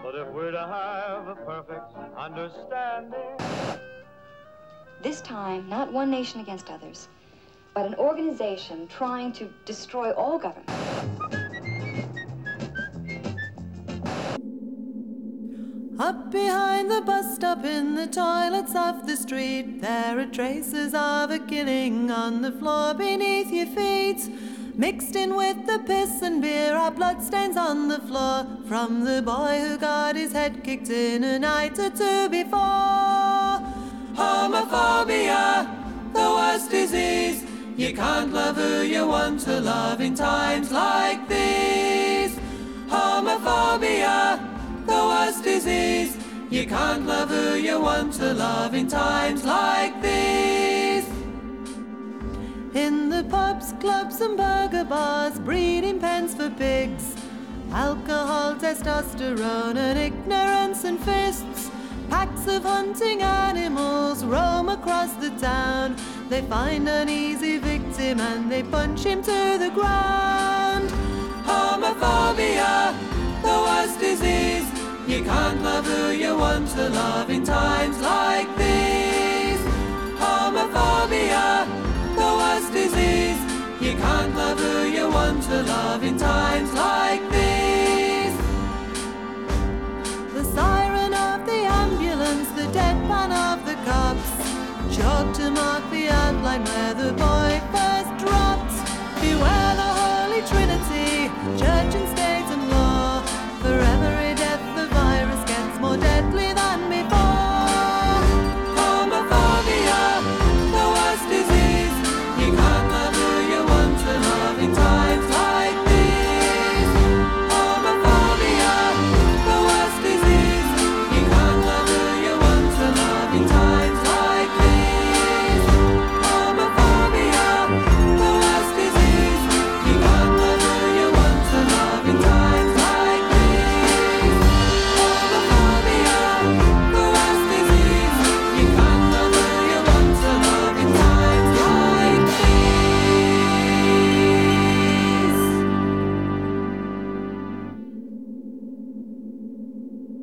But if we're to have a perfect understanding. This time, not one nation against others, but an organization trying to destroy all government. Up behind the bus stop in the toilets of the street, there are traces of a killing on the floor beneath your feet. Mixed in with the piss and beer are bloodstains on the floor from the boy who got his head kicked in a night or two before. Homophobia, the worst disease. You can't love who you want to love in times like these. Homophobia, the worst disease. You can't love who you want to love in times like these. In the pubs, clubs and burger bars, breeding pens for pigs, alcohol, testosterone and ignorance and fists. Packs of hunting animals roam across the town. They find an easy victim and they punch him to the ground. Homophobia, the worst disease. You can't love who you want to love in times like these. Homophobia, the worst disease. You can't love who you want to love in times like these. The siren of the ambulance, the deadpan of the cops, chalk to mark the outline where the boy